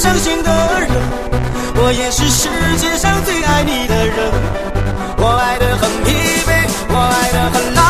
伤心的人，我也是世界上最爱你的人。我爱得很疲惫，我爱得很累。